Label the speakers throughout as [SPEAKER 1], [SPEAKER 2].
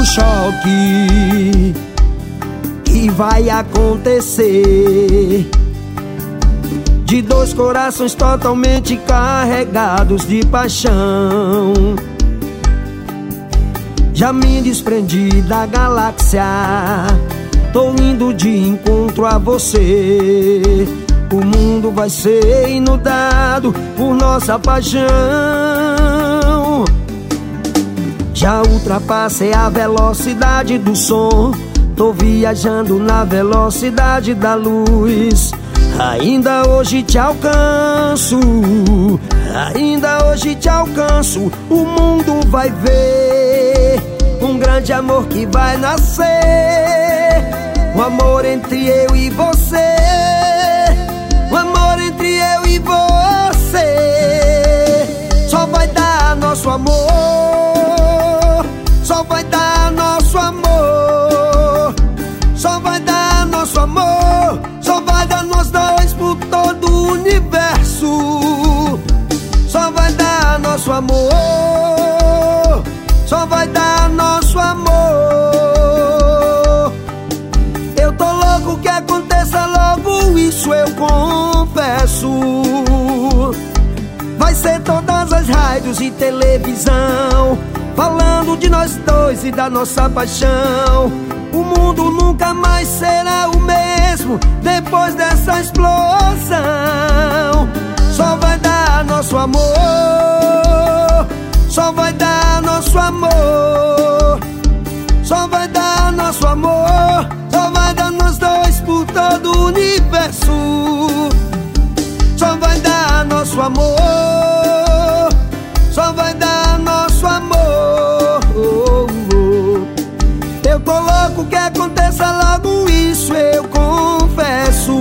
[SPEAKER 1] o choque que vai acontecer, de dois corações totalmente carregados de paixão. Já me desprendi da galáxia, tô indo de encontro a você. O mundo vai ser inundado por nossa paixão. Já ultrapassei a velocidade do som, tô viajando na velocidade da luz. Ainda hoje te alcanço, ainda hoje te alcanço. O mundo vai ver um grande amor que vai nascer, um amor entre eu e você, um amor entre eu e você. Só vai dar nosso amor, só vai dar nosso amor, só vai dar nosso amor, só vai dar nós dois por todo o universo. Só vai dar nosso amor, só vai dar nosso amor. Eu tô louco que aconteça logo isso, eu confesso. Vai ser todas as rádios e televisão falando de nós dois e da nossa paixão. O mundo nunca mais será o mesmo depois dessa explosão. Só vai dar nosso amor, só vai dar nosso amor, só vai dar nosso amor, só vai dar nós dois por todo o universo. Só vai dar nosso amor, só vai dar nosso amor. Eu tô louco que aconteça logo isso, eu confesso.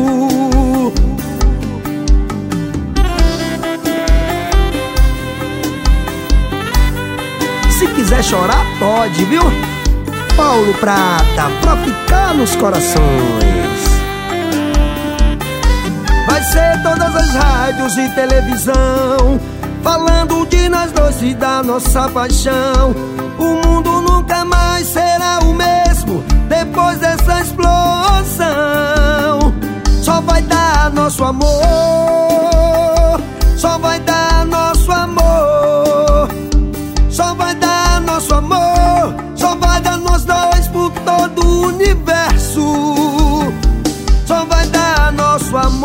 [SPEAKER 1] Se quiser chorar, pode, viu? Paulo Prata, pra ficar nos corações. Vai ser todas as rádios e televisão falando de nós dois e da nossa paixão. O mundo nunca mais será o mesmo depois dessa explosão. Só vai dar nosso amor, só vai dar nosso amor, só vai dar nosso amor, só vai dar nós dois por todo o universo. Só vai dar nosso amor,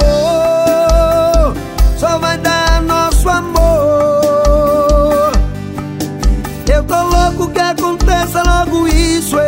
[SPEAKER 1] só vai dar nosso amor. Eu tô louco que aconteça logo isso,